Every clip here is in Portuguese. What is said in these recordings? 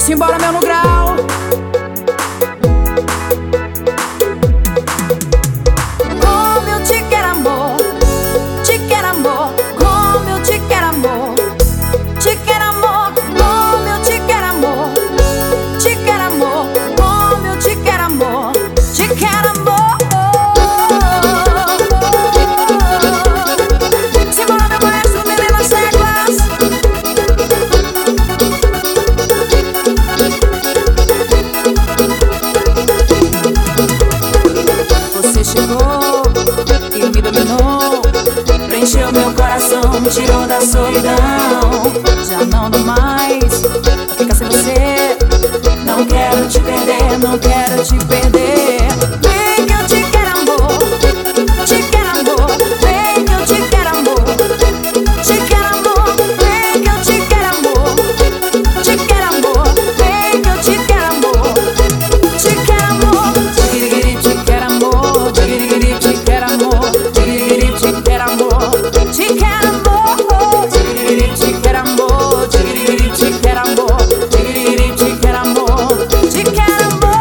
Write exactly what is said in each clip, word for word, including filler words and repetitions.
Simbora, meu no grau. Como eu te quero, amor, te quero, amor. Como eu te quero, amor, te quero, amor. Como eu te quero, amor, te quero, amor. Como eu te quero, amor, te quero, amor. Simbora, meu maestro, menino nas teclas. Você chegou e me dominou, preencheu meu coração, me tirou da solidão. Já não dou mais pra ficar sem você. Não quero te perder, não quero te perder. Vem que eu te quero, amor, te quero, amor. Vem que eu te quero, amor, te quero, amor. Vem que eu te quero, amor, te quero, amor. Vem que eu te quero, amor, te quero, amor. Tigirigiri, te quero, amor. Tigirigiri, te quero, amor. Tigirigiri, te quero, amor. Te quero, amor. Tigirigiri, te quero, amor. Tigirigiri, te quero, amor. Tigirigiri, te quero, amor. Te quero, amor.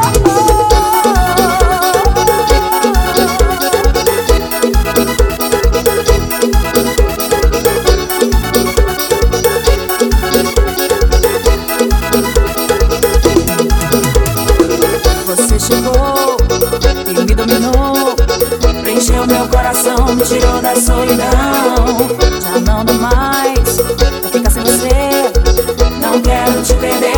Você chegou e me dominou, preencheu meu coração, me tirou da solidão. Já não dou mais pra ficar sem você. Não quero te perder.